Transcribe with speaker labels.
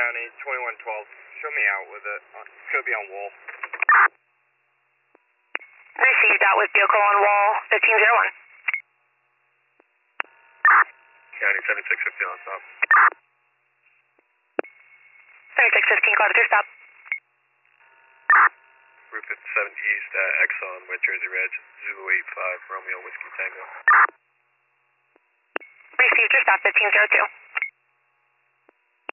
Speaker 1: County, 2112. Show me out with it. It's going to be on wall.
Speaker 2: Received out with vehicle on wall 1501.
Speaker 1: County 7650 on stop.
Speaker 2: 7615, call to your stop.
Speaker 1: Route 57 East, Exxon, West Jersey Reg, Zulu 85, Romeo Whiskey Tango.
Speaker 2: Received your stop 1502.